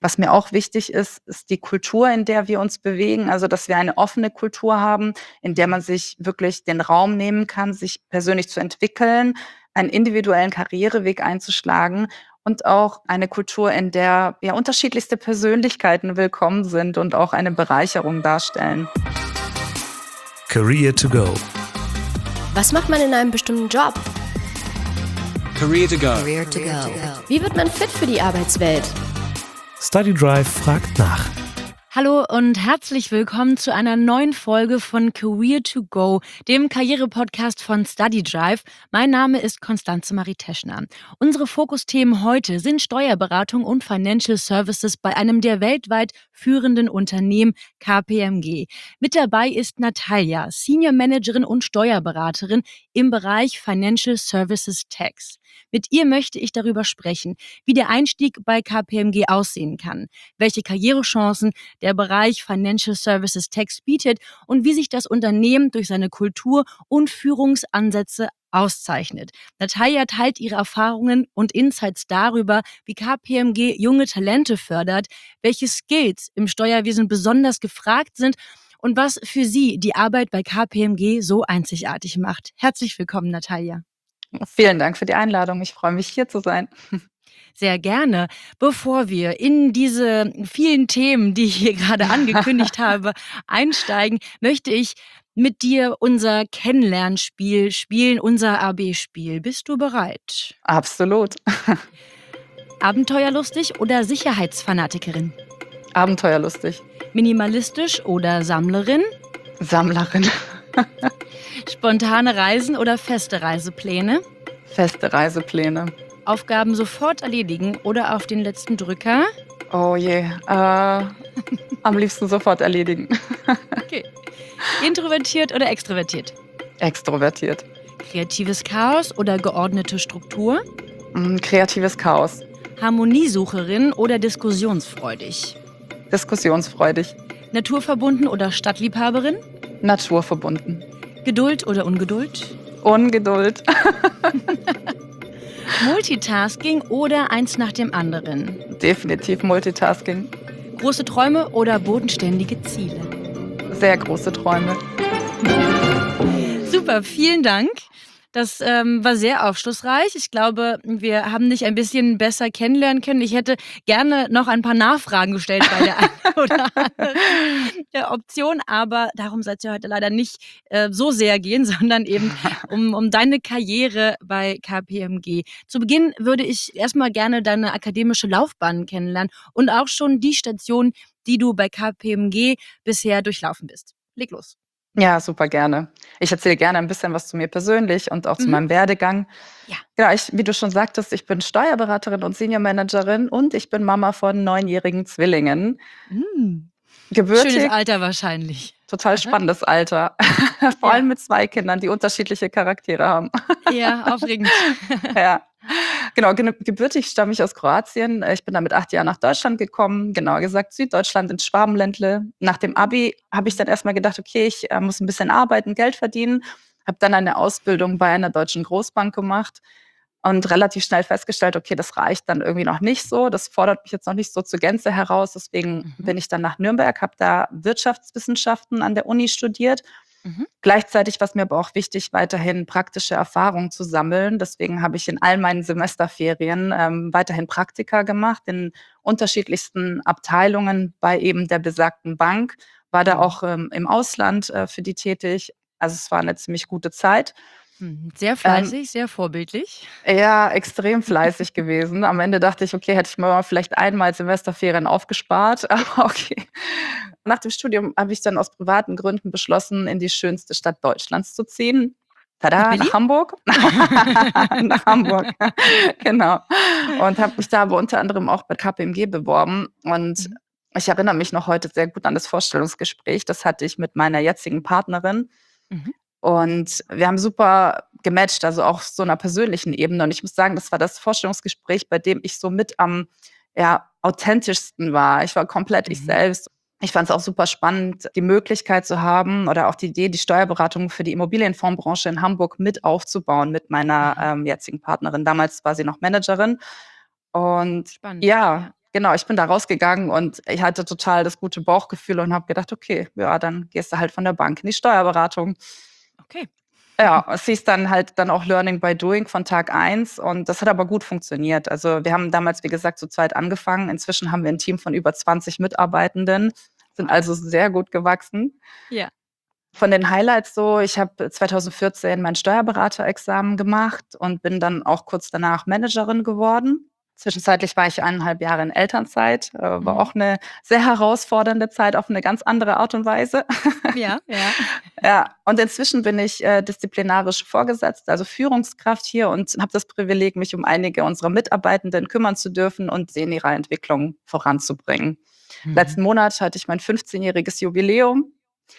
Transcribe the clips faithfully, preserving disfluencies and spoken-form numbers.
Was mir auch wichtig ist, ist die Kultur, in der wir uns bewegen. Also, dass wir eine offene Kultur haben, in der man sich wirklich den Raum nehmen kann, sich persönlich zu entwickeln, einen individuellen Karriereweg einzuschlagen und auch eine Kultur, in der ja unterschiedlichste Persönlichkeiten willkommen sind und auch eine Bereicherung darstellen. Career to go. Was macht man in einem bestimmten Job? Career to go. Career to go. Wie wird man fit für die Arbeitswelt? StudyDrive fragt nach. Hallo und herzlich willkommen zu einer neuen Folge von Career to Go, dem Karriere-Podcast von StudyDrive. Mein Name ist Constanze Marie Teschner. Unsere Fokusthemen heute sind Steuerberatung und Financial Services bei einem der weltweit führenden Unternehmen K P M G. Mit dabei ist Natalia, Senior Managerin und Steuerberaterin im Bereich Financial Services Tax. Mit ihr möchte ich darüber sprechen, wie der Einstieg bei K P M G aussehen kann, welche Karrierechancen der Bereich Financial Services Tax bietet und wie sich das Unternehmen durch seine Kultur und Führungsansätze auszeichnet. Natalia teilt ihre Erfahrungen und Insights darüber, wie K P M G junge Talente fördert, welche Skills im Steuerwesen besonders gefragt sind und was für sie die Arbeit bei K P M G so einzigartig macht. Herzlich willkommen, Natalia. Vielen Dank für die Einladung. Ich freue mich, hier zu sein. Sehr gerne. Bevor wir in diese vielen Themen, die ich hier gerade angekündigt habe, einsteigen, möchte ich mit dir unser Kennenlernspiel spielen, unser A B-Spiel. Bist du bereit? Absolut. Abenteuerlustig oder Sicherheitsfanatikerin? Abenteuerlustig. Minimalistisch oder Sammlerin? Sammlerin. Spontane Reisen oder feste Reisepläne? Feste Reisepläne. Aufgaben sofort erledigen oder auf den letzten Drücker? Oh je, äh, am liebsten sofort erledigen. Okay. Introvertiert oder extrovertiert? Extrovertiert. Kreatives Chaos oder geordnete Struktur? Mm, Kreatives Chaos. Harmoniesucherin oder diskussionsfreudig? Diskussionsfreudig. Naturverbunden oder Stadtliebhaberin? Naturverbunden. Geduld oder Ungeduld? Ungeduld. Multitasking oder eins nach dem anderen? Definitiv Multitasking. Große Träume oder bodenständige Ziele? Sehr große Träume. Super, vielen Dank. Das ähm, war sehr aufschlussreich. Ich glaube, wir haben dich ein bisschen besser kennenlernen können. Ich hätte gerne noch ein paar Nachfragen gestellt bei der einen oder anderen der Option, aber darum soll es ja heute leider nicht äh, so sehr gehen, sondern eben um, um deine Karriere bei K P M G. Zu Beginn würde ich erstmal gerne deine akademische Laufbahn kennenlernen und auch schon die Station, die du bei K P M G bisher durchlaufen bist. Leg los. Ja, super gerne. Ich erzähle gerne ein bisschen was zu mir persönlich und auch zu Mhm. meinem Werdegang. Ja. Genau, ich, wie du schon sagtest, ich bin Steuerberaterin und Senior Managerin und ich bin Mama von neunjährigen Zwillingen. Mm. Schönes Gebürtig, Alter wahrscheinlich. total Aha. spannendes Alter. Vor Ja. allem mit zwei Kindern, die unterschiedliche Charaktere haben. Ja, aufregend. Ja, genau. gene- Gebürtig stamme ich aus Kroatien. Äh, Ich bin dann mit acht Jahren nach Deutschland gekommen, genauer gesagt Süddeutschland ins Schwabenländle. Nach dem Abi habe ich dann erstmal gedacht, okay, ich äh, muss ein bisschen arbeiten, Geld verdienen. Habe dann eine Ausbildung bei einer deutschen Großbank gemacht und relativ schnell festgestellt, okay, das reicht dann irgendwie noch nicht so. Das fordert mich jetzt noch nicht so zur Gänze heraus. Deswegen Mhm. bin ich dann nach Nürnberg, habe da Wirtschaftswissenschaften an der Uni studiert. Mhm. Gleichzeitig war es mir aber auch wichtig, weiterhin praktische Erfahrungen zu sammeln. Deswegen habe ich in all meinen Semesterferien ähm, weiterhin Praktika gemacht in unterschiedlichsten Abteilungen bei eben der besagten Bank. War da Mhm. auch ähm, im Ausland äh, für die tätig. Also es war eine ziemlich gute Zeit. Mhm. Sehr Ähm, fleißig, sehr vorbildlich. ja, extrem fleißig gewesen. Am Ende dachte ich, okay, hätte ich mir mal vielleicht einmal Semesterferien aufgespart, aber okay. Nach dem Studium habe ich dann aus privaten Gründen beschlossen, in die schönste Stadt Deutschlands zu ziehen. Nach Tada, Berlin? nach Hamburg. Nach Hamburg, genau. Und habe mich da aber unter anderem auch bei K P M G beworben. Und Mhm. ich erinnere mich noch heute sehr gut an das Vorstellungsgespräch. Das hatte ich mit meiner jetzigen Partnerin. Mhm. Und wir haben super gematcht, also auch auf so einer persönlichen Ebene. Und ich muss sagen, das war das Vorstellungsgespräch, bei dem ich so mit am ja, authentischsten war. Ich war komplett ich Mhm. selbst. Ich fand es auch super spannend, die Möglichkeit zu haben oder auch die Idee, die Steuerberatung für die Immobilienfondsbranche in Hamburg mit aufzubauen mit meiner Aha. ähm, jetzigen Partnerin. Damals war sie noch Managerin. Und Spannend. ja, Ja. genau, ich bin da rausgegangen und ich hatte total das gute Bauchgefühl und habe gedacht: „Okay, ja, dann gehst du halt von der Bank in die Steuerberatung.“ Okay. Ja, es hieß dann halt dann auch Learning by Doing von Tag eins und das hat aber gut funktioniert. Also, wir haben damals, wie gesagt, zu zweit angefangen. Inzwischen haben wir ein Team von über zwanzig Mitarbeitenden, sind Wow. also sehr gut gewachsen. Ja. Von den Highlights so, ich habe zwanzig vierzehn mein Steuerberaterexamen gemacht und bin dann auch kurz danach Managerin geworden. Zwischenzeitlich war ich eineinhalb Jahre in Elternzeit, äh, war Mhm. auch eine sehr herausfordernde Zeit auf eine ganz andere Art und Weise. Ja, ja. Ja, und inzwischen bin ich, äh, disziplinarische Vorgesetzte, also Führungskraft hier und habe das Privileg, mich um einige unserer Mitarbeitenden kümmern zu dürfen und sie in ihrer Entwicklung voranzubringen. Mhm. Letzten Monat hatte ich mein fünfzehnjähriges Jubiläum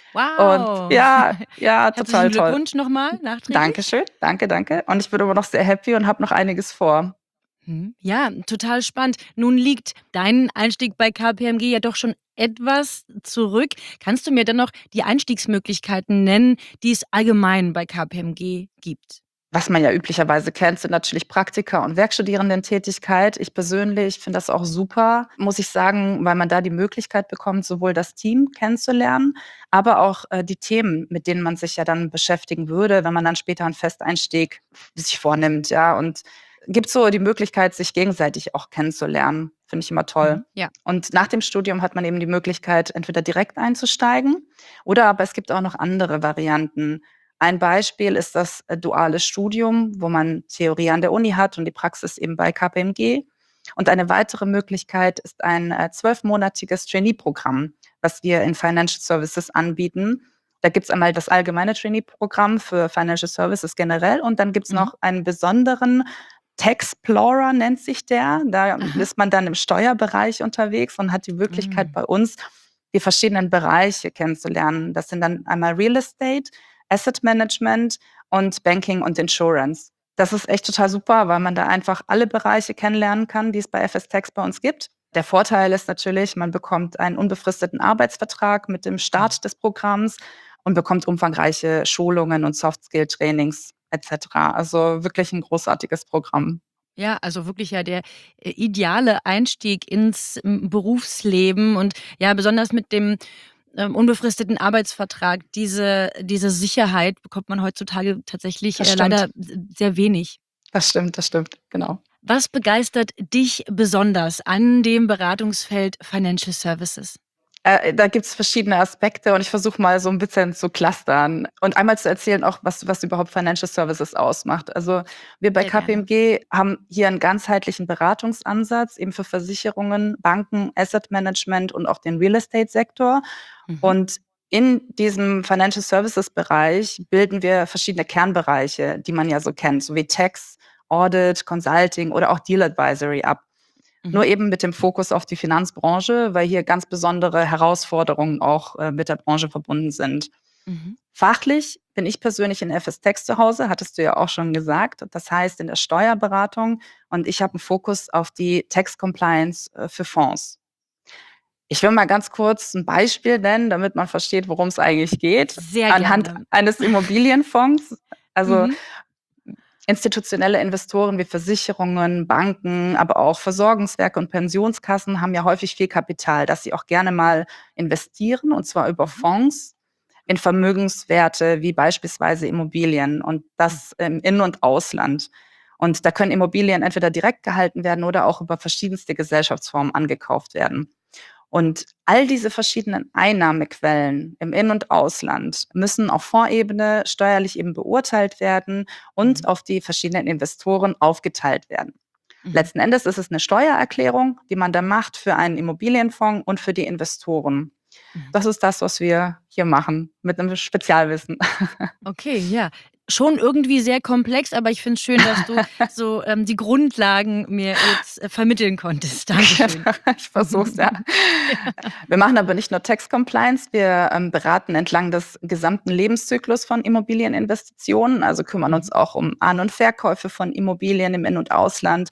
und Wow. ja, ja, Herzlichen total toll. Glückwunsch nochmal nachträglich. Dankeschön, danke, danke. Und ich bin immer noch sehr happy und habe noch einiges vor. Mhm. Ja, total spannend. Nun liegt dein Einstieg bei K P M G ja doch schon etwas zurück. Kannst du mir dann noch die Einstiegsmöglichkeiten nennen, die es allgemein bei K P M G gibt? Was man ja üblicherweise kennt, sind natürlich Praktika und Werkstudierendentätigkeit. Ich persönlich finde das auch super, muss ich sagen, weil man da die Möglichkeit bekommt, sowohl das Team kennenzulernen, aber auch, äh, die Themen, mit denen man sich ja dann beschäftigen würde, wenn man dann später 'n Festeinstieg sich vornimmt, ja. Und gibt so die Möglichkeit, sich gegenseitig auch kennenzulernen. Finde ich immer toll. Mhm. Ja. Und nach dem Studium hat man eben die Möglichkeit, entweder direkt einzusteigen oder aber es gibt auch noch andere Varianten. Ein Beispiel ist das, äh, duale Studium, wo man Theorie an der Uni hat und die Praxis eben bei K P M G. Und eine weitere Möglichkeit ist ein, äh, zwölfmonatiges Trainee-Programm, was wir in Financial Services anbieten. Da gibt's einmal das allgemeine Trainee-Programm für Financial Services generell und dann gibt's Mhm. noch einen besonderen Taxplorer nennt sich der. Da Aha. ist man dann im Steuerbereich unterwegs und hat die Möglichkeit, Mhm. bei uns die verschiedenen Bereiche kennenzulernen. Das sind dann einmal Real Estate, Asset Management und Banking und Insurance. Das ist echt total super, weil man da einfach alle Bereiche kennenlernen kann, die es bei F S Tax bei uns gibt. Der Vorteil ist natürlich, man bekommt einen unbefristeten Arbeitsvertrag mit dem Mhm. Start des Programms und bekommt umfangreiche Schulungen und Soft-Skill-Trainings et cetera. Also wirklich 'n großartiges Programm. Ja, also wirklich ja der, äh, ideale Einstieg ins, hm, Berufsleben und ja, besonders mit dem, ähm, unbefristeten Arbeitsvertrag. Diese diese Sicherheit bekommt man heutzutage tatsächlich, Das äh, stimmt. leider s sehr wenig. Das stimmt, das stimmt, genau. Was begeistert dich besonders an dem Beratungsfeld Financial Services? Äh, da gibt's verschiedene Aspekte und ich versuche mal so 'n bisschen zu clustern und einmal zu erzählen auch, was was überhaupt Financial Services ausmacht. Also, wir bei Sehr gerne. K P M G haben hier 'n ganzheitlichen Beratungsansatz eben für Versicherungen, Banken, Asset Management und auch den Real Estate Sektor. Mhm. Und in diesem Financial Services Bereich bilden wir verschiedene Kernbereiche, die man ja so kennt, so wie Tax, Audit, Consulting oder auch Deal Advisory ab. Nur Mhm. eben mit dem Fokus auf die Finanzbranche, weil hier ganz besondere Herausforderungen auch, äh, mit der Branche verbunden sind. Mhm. Fachlich bin ich persönlich in F S Tax zu Hause, hattest du ja auch schon gesagt. Das heißt in der Steuerberatung und ich habe 'n Fokus auf die Tax Compliance, äh, für Fonds. Ich will mal ganz kurz 'n Beispiel nennen, damit man versteht, worum's eigentlich geht. Sehr Anhand gerne. eines Immobilienfonds, also Mhm. institutionelle Investoren wie Versicherungen, Banken, aber auch Versorgungswerke und Pensionskassen haben ja häufig viel Kapital, das sie auch gerne mal investieren, und zwar über Mhm. Fonds in Vermögenswerte wie beispielsweise Immobilien und Mhm. das im In und Ausland. Und da können Immobilien entweder direkt gehalten werden oder auch über verschiedenste Gesellschaftsformen angekauft werden. Und all diese verschiedenen Einnahmequellen im In und Ausland müssen auf Fondsebene steuerlich eben beurteilt werden und Mhm. auf die verschiedenen Investoren aufgeteilt werden. Mhm. Letzten Endes ist es 'ne Steuererklärung, die man da macht für einen Immobilienfonds und für die Investoren. Mhm. Das ist das, was wir hier machen mit 'nem Spezialwissen. Okay, ja. Schon irgendwie sehr komplex, aber ich finde es schön, dass du so, ähm, die Grundlagen mir jetzt, äh, vermitteln konntest. Dankeschön. Ich versuche es, ja. Ja. Wir machen aber nicht nur Tax Compliance, wir, ähm, beraten entlang des gesamten Lebenszyklus von Immobilieninvestitionen, also kümmern uns Mhm. auch um An und Verkäufe von Immobilien im In und Ausland,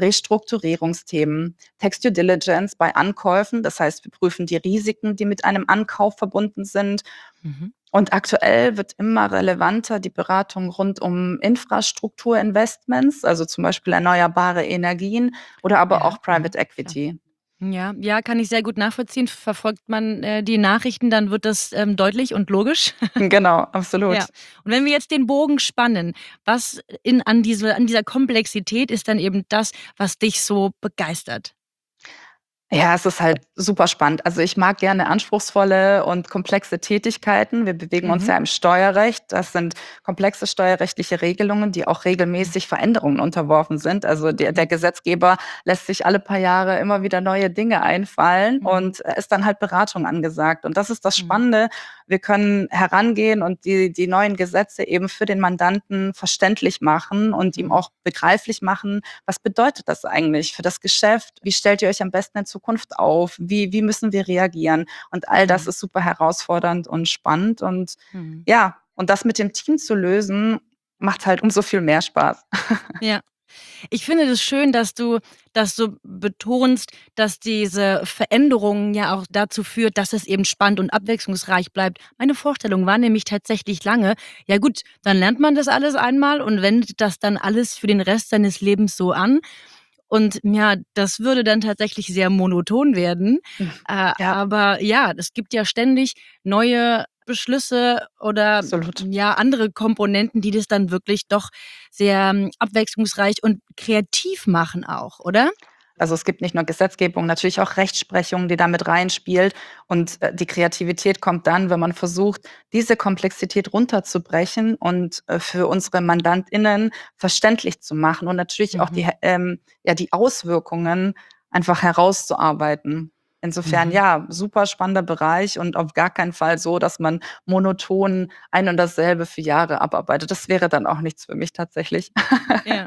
Restrukturierungsthemen, Tax Due Diligence bei Ankäufen. Das heißt, wir prüfen die Risiken, die mit einem Ankauf verbunden sind. Mhm. Und aktuell wird immer relevanter die Beratung rund um Infrastrukturinvestments, also zum Beispiel erneuerbare Energien oder aber Ja, auch mhm, Private klar. Equity. Ja, ja, kann ich sehr gut nachvollziehen. Verfolgt man, äh, die Nachrichten, dann wird das, ähm, deutlich und logisch. Genau, Ja. absolut. Und wenn wir jetzt den Bogen spannen, was in an diese an dieser Komplexität ist dann eben das, was dich so begeistert? Ja, es ist halt super spannend. Also, ich mag gerne anspruchsvolle und komplexe Tätigkeiten. Wir bewegen uns Mhm. ja im Steuerrecht. Das sind komplexe steuerrechtliche Regelungen, die auch Mhm. regelmäßig Veränderungen unterworfen sind. Also, der der Mhm. Gesetzgeber lässt sich alle paar Jahre immer wieder neue Dinge einfallen Mhm. und, äh, ist dann halt Beratung angesagt. Und das ist das Mhm. Spannende. Wir können herangehen und die die neuen Gesetze eben für den Mandanten verständlich machen und ihm Mhm. auch begreiflich machen, was bedeutet das eigentlich für das Geschäft? Wie stellt ihr euch am besten in Zukunft auf? Wie wie müssen wir reagieren? Und all das Mhm. ist super herausfordernd und spannend und Mhm. ja, und das mit dem Team zu lösen, macht halt umso viel mehr Spaß. Ja. Ich finde das schön, dass du das so betonst, dass diese Veränderung ja auch dazu führt, dass es eben spannend und abwechslungsreich bleibt. Meine Vorstellung war nämlich tatsächlich lange, ja gut, dann lernt man das alles einmal und wendet das dann alles für den Rest seines Lebens so an. Und ja, das würde dann tatsächlich sehr monoton werden. Äh, Ja, aber ja, es gibt ja ständig neue Beschlüsse oder absolut. ja, andere Komponenten, die das dann wirklich doch sehr, hm, abwechslungsreich und kreativ machen auch, oder? Also, es gibt nicht nur Gesetzgebung, natürlich auch Rechtsprechung, die da mit reinspielt. Und, äh, die Kreativität kommt dann, wenn man versucht, diese Komplexität runterzubrechen und, äh, für unsere MandantInnen verständlich zu machen und natürlich auch die Mhm. hä ähm, ja, die Auswirkungen einfach herauszuarbeiten. Insofern, Mhm. ja, super spannender Bereich und auf gar keinen Fall so, dass man monoton ein und dasselbe für Jahre abarbeitet. Das wäre dann auch nichts für mich tatsächlich. Ja.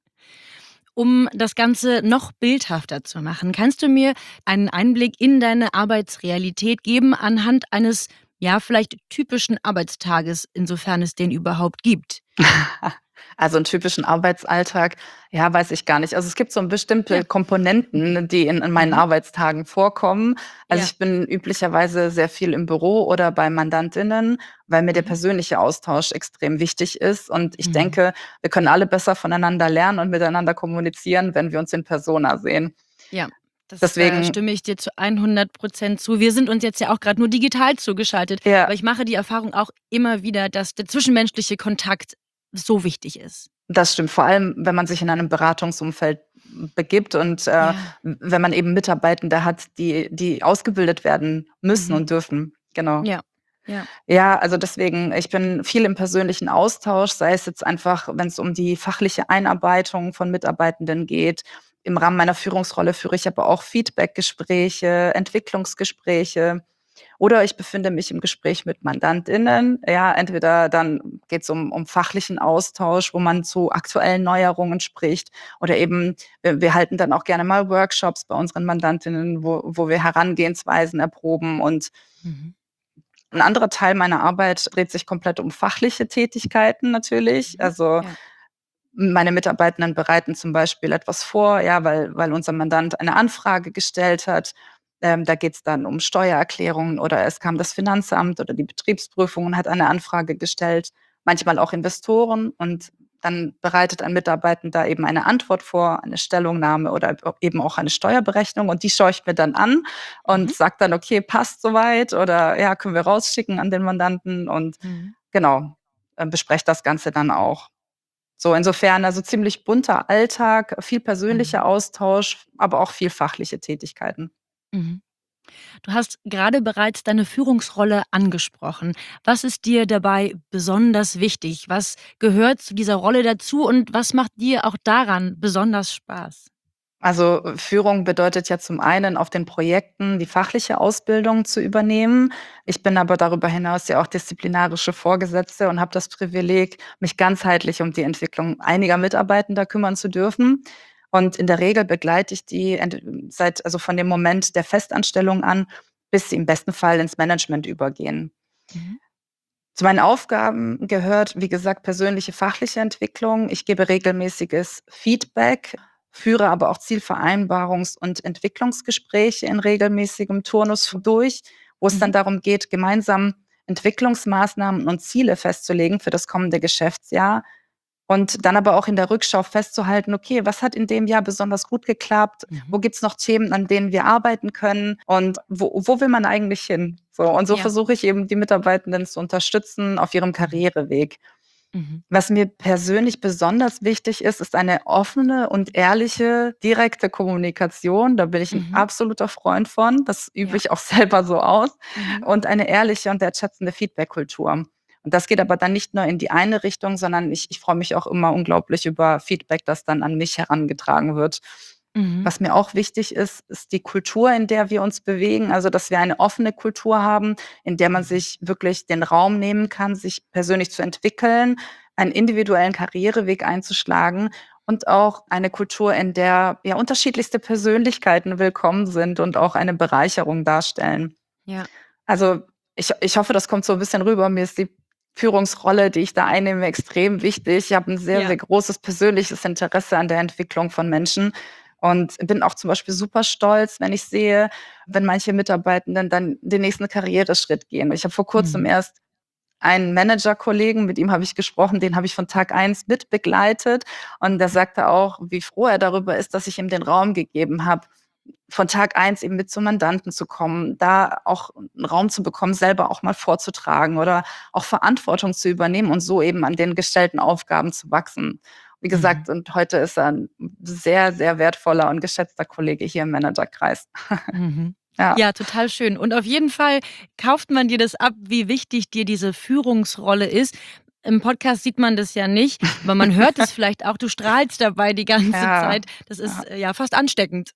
Um das Ganze noch bildhafter zu machen, kannst du mir einen Einblick in deine Arbeitsrealität geben anhand eines, ja, vielleicht typischen Arbeitstages, insofern es den überhaupt gibt? Also 'n typischen Arbeitsalltag, ja, weiß ich gar nicht. Also, es gibt so Ja. bestimmte Komponenten, die in in meinen Mhm. Arbeitstagen vorkommen. Also, Ja. ich bin üblicherweise sehr viel im Büro oder bei Mandantinnen, weil mir der Mhm. persönliche Austausch extrem wichtig ist. Und ich Mhm. denke, wir können alle besser voneinander lernen und miteinander kommunizieren, wenn wir uns in Persona sehen. Ja, das, äh, Deswegen stimme ich dir zu hundert Prozent zu. Wir sind uns jetzt ja auch grad nur digital zugeschaltet, ja. aber ich mache die Erfahrung auch immer wieder, dass der zwischenmenschliche Kontakt so wichtig ist. Das stimmt, vor allem, wenn man sich in einem Beratungsumfeld begibt und, äh, Ja. wenn man eben Mitarbeitende hat, die die ausgebildet werden müssen Mhm. und dürfen. Genau. Ja. Ja. Ja, also deswegen, ich bin viel im persönlichen Austausch, sei es jetzt einfach, wenn es um die fachliche Einarbeitung von Mitarbeitenden geht. Im Rahmen meiner Führungsrolle führe ich aber auch Feedbackgespräche, Entwicklungsgespräche. Oder ich befinde mich im Gespräch mit MandantInnen. Ja, entweder dann geht's um um fachlichen Austausch, wo man zu aktuellen Neuerungen spricht oder eben wir wir halten dann auch gerne mal Workshops bei unseren Mandantinnen, wo wo wir Herangehensweisen erproben. Und Mhm. 'n anderer Teil meiner Arbeit dreht sich komplett um fachliche Tätigkeiten natürlich. Mhm. Also, Ja. meine Mitarbeitenden bereiten zum Beispiel etwas vor, ja, weil weil unser Mandant eine Anfrage gestellt hat. Ähm, da geht's dann um Steuererklärungen oder es kam das Finanzamt oder die Betriebsprüfung und hat eine Anfrage gestellt, manchmal auch Investoren. Und dann bereitet ein Mitarbeitender eben eine Antwort vor, eine Stellungnahme oder eben auch eine Steuerberechnung und die schaue ich mir dann an und Mhm. sage dann: „Okay, passt soweit oder ja, können wir rausschicken an den Mandanten?“ Und Mhm. genau, äh, bespreche das Ganze dann auch. So, insofern also ziemlich bunter Alltag, viel persönlicher Mhm. Austausch, aber auch viel fachliche Tätigkeiten. Mhm. Du hast gerade bereits deine Führungsrolle angesprochen. Was ist dir dabei besonders wichtig? Was gehört zu dieser Rolle dazu und was macht dir auch daran besonders Spaß? Also, äh, Führung bedeutet ja zum einen auf den Projekten die fachliche Ausbildung zu übernehmen. Ich bin aber darüber hinaus ja auch disziplinarische Vorgesetzte und habe das Privileg, mich ganzheitlich um die Entwicklung einiger Mitarbeitender kümmern zu dürfen. Und in der Regel begleite ich die ent seit also von dem Moment der Festanstellung an, bis sie im besten Fall ins Management übergehen. Mhm. Zu meinen Aufgaben gehört, wie gesagt, persönliche fachliche Entwicklung. Ich gebe regelmäßiges Feedback, führe aber auch Zielvereinbarungs und Entwicklungsgespräche in regelmäßigem Turnus durch, wo es dann Mhm. darum geht, gemeinsam Entwicklungsmaßnahmen und Ziele festzulegen für das kommende Geschäftsjahr. Und dann aber auch in der Rückschau festzuhalten, okay, was hat in dem Jahr besonders gut geklappt? Mhm. Wo gibt's noch Themen, an denen wir arbeiten können? Und wo, wo will man eigentlich hin? So, und so Ja. versuche ich eben die Mitarbeitenden zu unterstützen auf ihrem Karriereweg. Mhm. Was mir persönlich besonders wichtig ist, ist eine offene und ehrliche, direkte Kommunikation. Da bin ich ein Mhm. absoluter Freund von. Das übe Ja. ich auch selber so aus. Mhm. Und eine ehrliche und wertschätzende Feedback-Kultur. Und das geht aber dann nicht nur in die eine Richtung, sondern ich, ich freue mich auch immer unglaublich über Feedback, das dann an mich herangetragen wird. Mhm. Was mir auch wichtig ist, ist die Kultur, in der wir uns bewegen. Also, dass wir eine offene Kultur haben, in der man sich wirklich den Raum nehmen kann, sich persönlich zu entwickeln, einen individuellen Karriereweg einzuschlagen und auch eine Kultur, in der ja unterschiedlichste Persönlichkeiten willkommen sind und auch eine Bereicherung darstellen. Ja. Also, ich ich hoffe, das kommt so ein bisschen rüber. Mir ist die Führungsrolle, die ich da einnehme, extrem wichtig. Ich habe ein sehr, Ja. sehr großes persönliches Interesse an der Entwicklung von Menschen und bin auch zum Beispiel super stolz, wenn ich sehe, wenn manche Mitarbeitenden dann den nächsten Karriereschritt gehen. Ich habe vor Kurzem Mhm. erst einen Managerkollegen, mit ihm habe ich gesprochen, den habe ich von Tag eins mit begleitet und der sagte auch, wie froh er darüber ist, dass ich ihm den Raum gegeben habe, von Tag eins eben mit zum Mandanten zu kommen, da auch 'n Raum zu bekommen, selber auch mal vorzutragen oder auch Verantwortung zu übernehmen und so eben an den gestellten Aufgaben zu wachsen. Wie Mhm. gesagt, und heute ist er 'n sehr, sehr wertvoller und geschätzter Kollege hier im Managerkreis. Mhm. Ja. Ja, total schön. Und auf jeden Fall kauft man dir das ab, wie wichtig dir diese Führungsrolle ist. Im Podcast sieht man das ja nicht, aber man hört es vielleicht auch. Du strahlst dabei die ganze Ja. Zeit. Das ist, Ja. äh, ja fast ansteckend.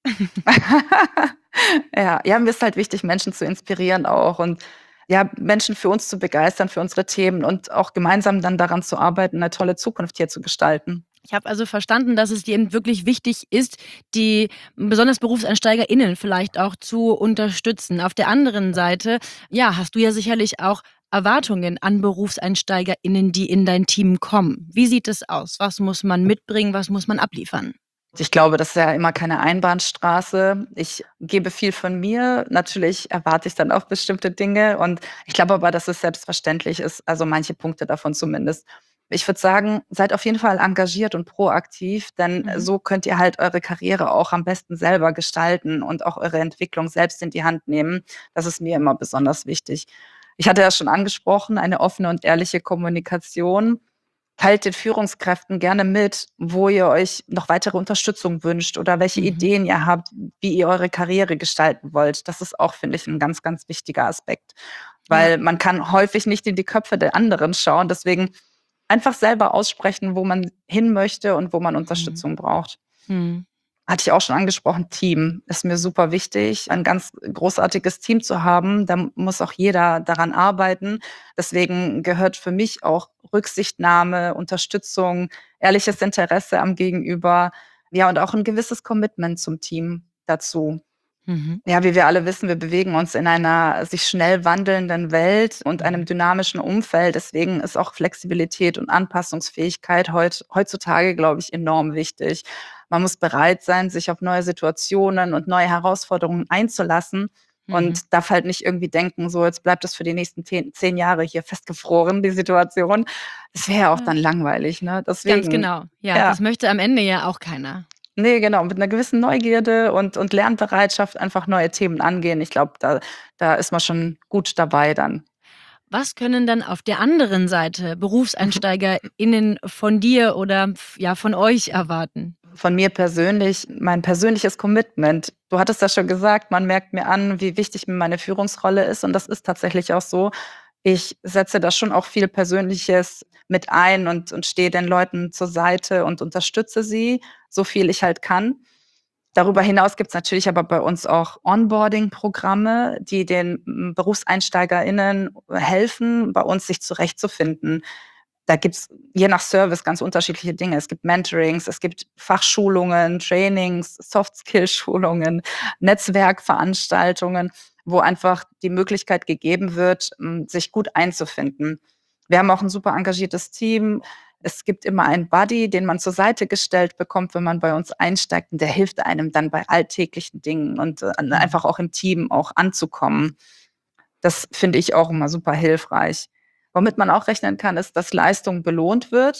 Ja, ja, mir ist halt wichtig, Menschen zu inspirieren auch und ja, Menschen für uns zu begeistern, für unsere Themen und auch gemeinsam dann daran zu arbeiten, 'ne tolle Zukunft hier zu gestalten. Ich habe also verstanden, dass es dir eben wirklich wichtig ist, die besonders BerufseinsteigerInnen vielleicht auch zu unterstützen. Auf der anderen Seite, ja, hast du ja sicherlich auch Erwartungen an BerufseinsteigerInnen, die in dein Team kommen. Wie sieht es aus? Was muss man mitbringen? Was muss man abliefern? Ich glaube, das ist ja immer keine Einbahnstraße. Ich gebe viel von mir. Natürlich erwarte ich dann auch bestimmte Dinge und ich glaube aber, dass es selbstverständlich ist, also manche Punkte davon zumindest. Ich würde sagen, seid auf jeden Fall engagiert und proaktiv, denn Mhm. so könnt ihr halt eure Karriere auch am besten selber gestalten und auch eure Entwicklung selbst in die Hand nehmen. Das ist mir immer besonders wichtig. Ich hatte ja schon angesprochen, eine offene und ehrliche Kommunikation. Teilt den Führungskräften gerne mit, wo ihr euch noch weitere Unterstützung wünscht oder welche Mhm. Ideen ihr habt, wie ihr eure Karriere gestalten wollt. Das ist auch, finde ich, 'n ganz, ganz wichtiger Aspekt, Ja. weil man kann häufig nicht in die Köpfe der anderen schauen. Deswegen einfach selber aussprechen, wo man hin möchte und wo man Mhm. Unterstützung braucht. Mhm. Hatte ich auch schon angesprochen, Team ist mir super wichtig, ein ganz großartiges Team zu haben. Da muss auch jeder daran arbeiten. Deswegen gehört für mich auch Rücksichtnahme, Unterstützung, ehrliches Interesse am Gegenüber, ja, und auch ein gewisses Commitment zum Team dazu. Mhm. Ja, wie wir alle wissen, wir bewegen uns in einer sich schnell wandelnden Welt und einem Mhm. dynamischen Umfeld. Deswegen ist auch Flexibilität und Anpassungsfähigkeit heut heutzutage, glaube ich, enorm wichtig. Man muss bereit sein, sich auf neue Situationen und neue Herausforderungen einzulassen Mhm. und darf halt nicht irgendwie denken, so jetzt bleibt das für die nächsten ten zehn Jahre hier festgefroren, die Situation. Das wäre ja auch Ja. dann langweilig, ne? Ganz Deswegen, genau. Ja, ja. das möchte am Ende ja auch keiner. Ne, genau, mit 'ner gewissen Neugierde und und Lernbereitschaft einfach neue Themen angehen. Ich glaube, da da ist man schon gut dabei dann. Was können dann auf der anderen Seite BerufseinsteigerInnen von dir oder f ja, von euch erwarten? Von mir persönlich, mein persönliches Commitment. Du hattest ja schon gesagt, man merkt mir an, wie wichtig mir meine Führungsrolle ist und das ist tatsächlich auch so. Ich setze da schon auch viel Persönliches mit ein und und stehe den Leuten zur Seite und unterstütze sie, so viel ich halt kann. Darüber hinaus gibt's natürlich aber bei uns auch Onboarding-Programme, die den, hm, BerufseinsteigerInnen helfen, bei uns sich zurechtzufinden. Da gibt's je nach Service ganz unterschiedliche Dinge. Es gibt Mentorings, es gibt Fachschulungen, Trainings, Soft-Skill-Schulungen, Netzwerkveranstaltungen, wo einfach die Möglichkeit gegeben wird, hm, sich gut einzufinden. Wir haben auch 'n super engagiertes Team. Es gibt immer einen Buddy, den man zur Seite gestellt bekommt, wenn man bei uns einsteigt und der hilft einem dann bei alltäglichen Dingen und, äh, Mhm. einfach auch im Team auch anzukommen. Das finde ich auch immer super hilfreich. Womit man auch rechnen kann, ist, dass Leistung belohnt wird.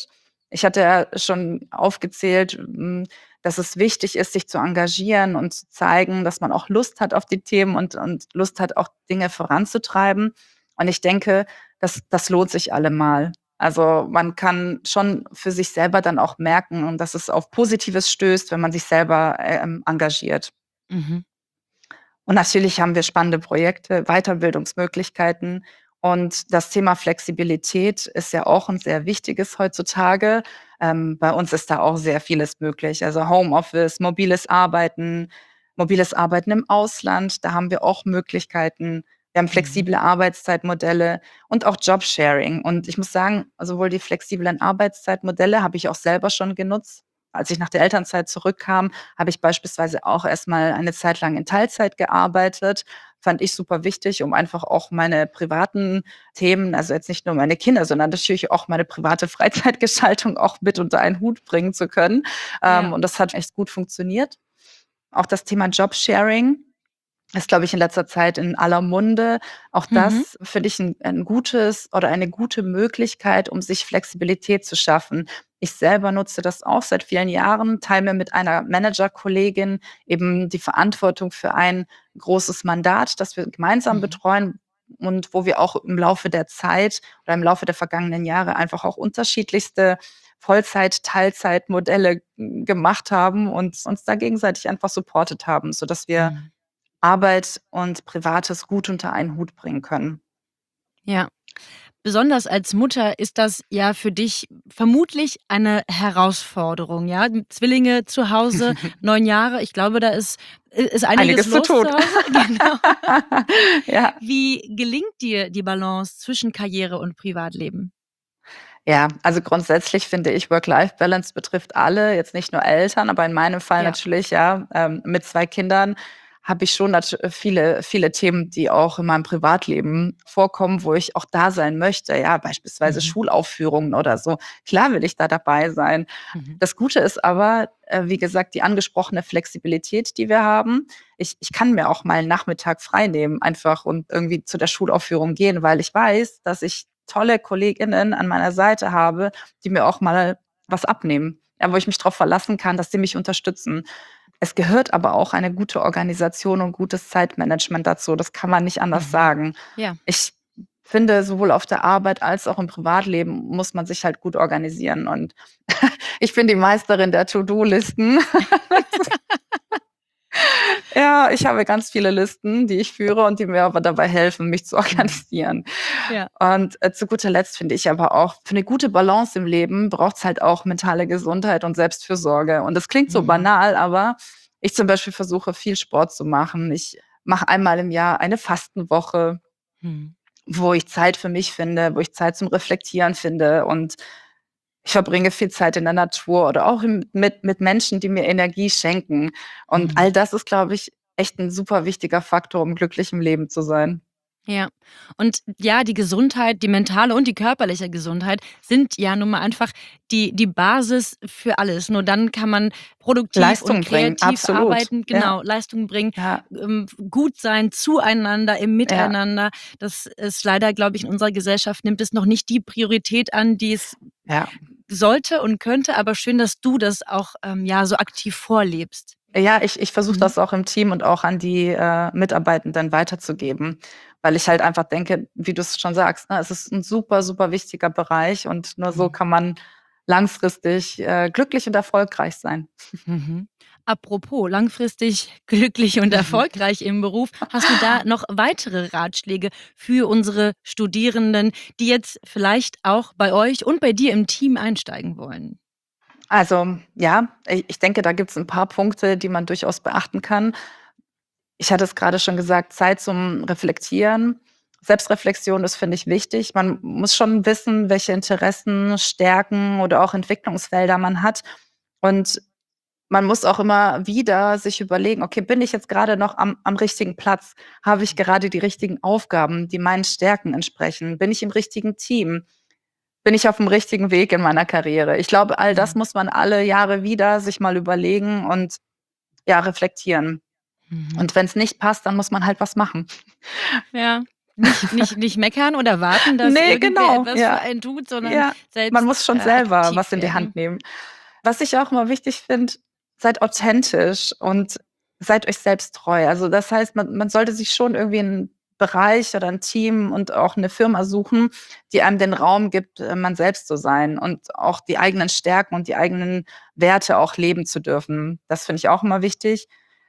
Ich hatte ja schon aufgezählt, hm, dass es wichtig ist, sich zu engagieren und zu zeigen, dass man auch Lust hat auf die Themen und und Lust hat, auch Dinge voranzutreiben. Und ich denke, das das lohnt sich allemal. Also, man kann schon für sich selber dann auch merken, und dass es auf Positives stößt, wenn man sich selber, ähm, engagiert. Mhm. Und natürlich haben wir spannende Projekte, Weiterbildungsmöglichkeiten, und das Thema Flexibilität ist ja auch ein sehr wichtiges heutzutage. Ähm, bei uns ist da auch sehr vieles möglich. Also, Homeoffice, mobiles Arbeiten, mobiles Arbeiten im Ausland, da haben wir auch Möglichkeiten. Wir haben Mhm. flexible Arbeitszeitmodelle und auch Jobsharing. Und ich muss sagen, sowohl die flexiblen Arbeitszeitmodelle habe ich auch selber schon genutzt. Als ich nach der Elternzeit zurückkam, habe ich beispielsweise auch erst mal eine Zeit lang in Teilzeit gearbeitet. Fand ich super wichtig, um einfach auch meine privaten Themen, also jetzt nicht nur meine Kinder, sondern natürlich auch meine private Freizeitgestaltung auch mit unter einen Hut bringen zu können. Ähm, Ja. und das hat echt gut funktioniert. Auch das Thema Jobsharing ist, glaube ich, in letzter Zeit in aller Munde. Auch Mhm. das finde ich 'n 'n gutes oder eine gute Möglichkeit, um sich Flexibilität zu schaffen. Ich selber nutze das auch seit vielen Jahren, teile mir mit einer Managerkollegin eben die Verantwortung für ein großes Mandat, das wir gemeinsam Mhm. betreuen und wo wir auch im Laufe der Zeit oder im Laufe der vergangenen Jahre einfach auch unterschiedlichste Vollzeit, Teilzeitmodelle, hm, gemacht haben und uns da gegenseitig einfach supportet haben, sodass wir Mhm. Arbeit und Privates gut unter einen Hut bringen können. Ja. Besonders als Mutter ist das ja für dich vermutlich eine Herausforderung, ja? Zwillinge zu Hause, neun Jahre, ich glaube, da ist i ist einiges Einiges zu los zu tun. Hause. Genau. Ja. Wie gelingt dir die Balance zwischen Karriere und Privatleben? Ja, also grundsätzlich finde ich, Work-Life-Balance betrifft alle, jetzt nicht nur Eltern, aber in meinem Fall Ja. natürlich, ja, ähm, mit zwei Kindern habe ich schon nat viele viele Themen, die auch in meinem Privatleben vorkommen, wo ich auch da sein möchte, ja, beispielsweise Mhm. Schulaufführungen oder so. Klar will ich da dabei sein. Mhm. Das Gute ist aber, äh, wie gesagt, die angesprochene Flexibilität, die wir haben. Ich ich kann mir auch mal 'n Nachmittag freinehmen einfach und irgendwie zu der Schulaufführung gehen, weil ich weiß, dass ich tolle KollegInnen an meiner Seite habe, die mir auch mal was abnehmen, ja, wo ich mich drauf verlassen kann, dass die mich unterstützen. Es gehört aber auch eine gute Organisation und gutes Zeitmanagement dazu. Das kann man nicht anders Mhm. sagen. Ja. Ich finde, sowohl auf der Arbeit als auch im Privatleben muss man sich halt gut organisieren, und ich bin die Meisterin der To-do-Listen. Ja, ich habe ganz viele Listen, die ich führe und die mir aber dabei helfen, mich zu Mhm. organisieren. Ja. Und, äh, zu guter Letzt finde ich aber auch, für 'ne gute Balance im Leben braucht's halt auch mentale Gesundheit und Selbstfürsorge. Und das klingt so Mhm. banal, aber ich zum Beispiel versuche, viel Sport zu machen. Ich mache einmal im Jahr eine Fastenwoche, Mhm. wo ich Zeit für mich finde, wo ich Zeit zum Reflektieren finde, und ich verbringe viel Zeit in der Natur oder auch im mit mit Menschen, die mir Energie schenken. Und Mhm. all das ist, glaube ich, echt 'n super wichtiger Faktor, um glücklich im Leben zu sein. Ja. Und ja, die Gesundheit, die mentale und die körperliche Gesundheit sind ja nun mal einfach die die Basis für alles. Nur dann kann man produktiv und Leistung bringen, kreativ absolut. arbeiten, Ja, genau, Leistung bringen, ja, ähm, gut sein zueinander, im ja, Miteinander. Das ist leider, glaube ich, in unserer Gesellschaft nimmt es noch nicht die Priorität an, die es ja. sollte und könnte, aber schön, dass du das auch, ähm, ja, so aktiv vorlebst. Ja, ich ich versuche Mhm. das auch im Team und auch an die, äh, Mitarbeitenden weiterzugeben, weil ich halt einfach denke, wie du's schon sagst, ne, es ist 'n super, super wichtiger Bereich, und nur so Mhm. kann man langfristig, äh, glücklich und erfolgreich sein. Mhm. Apropos langfristig glücklich und erfolgreich im Beruf, hast du da noch weitere Ratschläge für unsere Studierenden, die jetzt vielleicht auch bei euch und bei dir im Team einsteigen wollen? Also, ja, i ich denke, da gibt's 'n paar Punkte, die man durchaus beachten kann. Ich hatte es grade schon gesagt, Zeit zum Reflektieren. Selbstreflexion, das finde ich wichtig. Man muss schon wissen, welche Interessen, Stärken oder auch Entwicklungsfelder man hat. Und man muss auch immer wieder sich überlegen: „Okay, bin ich jetzt grade noch am am richtigen Platz? Habe ich gerade die richtigen Aufgaben, die meinen Stärken entsprechen? Bin ich im richtigen Team? Bin ich aufm richtigen Weg in meiner Karriere?“ Ich glaube, all das Mhm. muss man alle Jahre wieder sich mal überlegen und, ja, reflektieren. Mhm. Und wenn's nicht passt, dann muss man halt was machen. Ja. Nicht, nicht, nicht meckern oder warten, dass Nee, irgendwer genau, etwas ja. für einen tut, sondern Ja, selbst man muss schon äh, selber aktiv was in die werden. Hand nehmen. Was ich auch immer wichtig finde, seid authentisch und seid euch selbst treu. Also, das heißt, man man sollte sich schon irgendwie 'n Bereich oder 'n Team und auch 'ne Firma suchen, die einem den Raum gibt, äh, man selbst zu sein und auch die eigenen Stärken und die eigenen Werte auch leben zu dürfen. Das finde ich auch immer wichtig.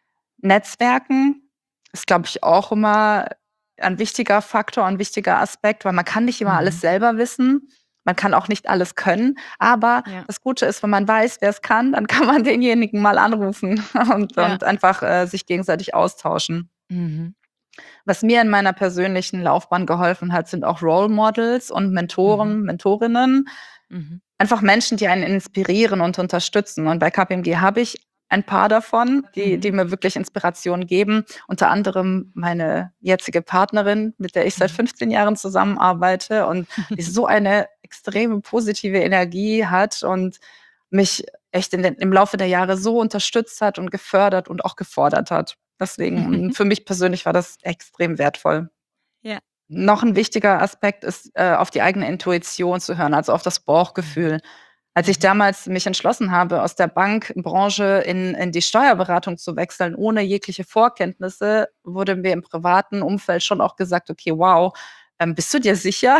Netzwerken ist, glaube ich, auch immer ein wichtiger Faktor, ein wichtiger Aspekt, weil man kann nicht immer alles Mhm. selber wissen. Man kann auch nicht alles können. Aber Ja. das Gute ist, wenn man weiß, wer's kann, dann kann man denjenigen mal anrufen und Ja. und einfach, äh, sich gegenseitig austauschen. Mhm. Was mir in meiner persönlichen Laufbahn geholfen hat, sind auch Role Models und Mhm. Mentoren, Mentorinnen. Mhm. Einfach Menschen, die einen inspirieren und unterstützen. Und bei K P M G habe ich ein paar davon, die die Mhm. mir wirklich Inspiration geben. Unter anderem meine jetzige Partnerin, mit der ich seit Mhm. fünfzehn Jahren zusammenarbeite und die so eine extreme positive Energie hat und mich echt in den im Laufe der Jahre so unterstützt hat und gefördert und auch gefordert hat. Deswegen, hm, für mich persönlich war das extrem wertvoll. Ja. Noch 'n wichtiger Aspekt ist, äh, auf die eigene Intuition zu hören, also auf das Mhm. Bauchgefühl. Als ich Mhm. damals mich entschlossen habe, aus der Bankbranche in in die Steuerberatung zu wechseln, ohne jegliche Vorkenntnisse, wurde mir im privaten Umfeld schon auch gesagt: „Okay, wow, ähm, bist du dir sicher?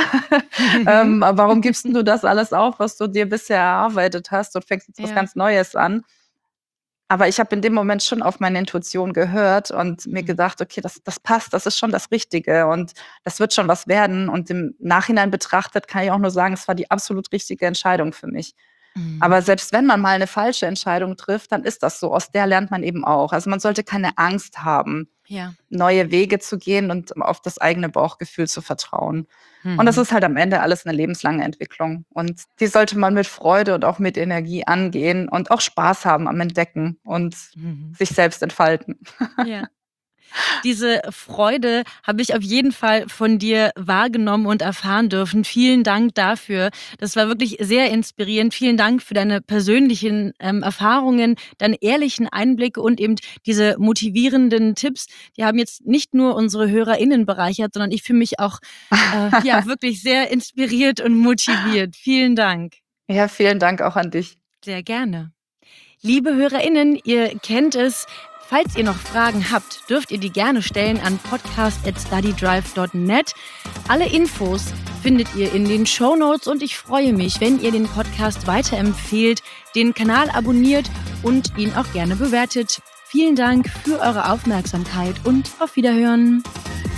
Ähm, warum gibst 'n du das alles auf, was du dir bisher erarbeitet hast und fängst jetzt was Ja. ganz Neues an?“ Aber ich habe in dem Moment schon auf meine Intuition gehört und mir Mhm. gedacht: „Okay, das das passt, das ist schon das Richtige und das wird schon was werden.“ Und im Nachhinein betrachtet kann ich auch nur sagen, es war die absolut richtige Entscheidung für mich. Mhm. Aber selbst wenn man mal 'ne falsche Entscheidung trifft, dann ist das so. Aus der lernt man eben auch. Also, man sollte keine Angst haben, Ja. neue Wege zu gehen und auf das eigene Bauchgefühl zu vertrauen. Und das Mhm. ist halt am Ende alles 'ne lebenslange Entwicklung. Und die sollte man mit Freude und auch mit Energie angehen und auch Spaß haben am Entdecken und Mhm. sich selbst entfalten. Ja. Diese Freude habe ich auf jeden Fall von dir wahrgenommen und erfahren dürfen. Vielen Dank dafür. Das war wirklich sehr inspirierend. Vielen Dank für deine persönlichen, ähm, Erfahrungen, deine ehrlichen Einblicke und eben diese motivierenden Tipps. Die haben jetzt nicht nur unsere HörerInnen bereichert, sondern ich fühle mich auch, äh, ja, wirklich sehr inspiriert und motiviert. Vielen Dank. Ja, vielen Dank auch an dich. Sehr gerne. Liebe HörerInnen, ihr kennt es. Falls ihr noch Fragen habt, dürft ihr die gerne stellen an podcast at studydrive dot net. Alle Infos findet ihr in den Shownotes und ich freue mich, wenn ihr den Podcast weiterempfehlt, den Kanal abonniert und ihn auch gerne bewertet. Vielen Dank für eure Aufmerksamkeit und auf Wiederhören.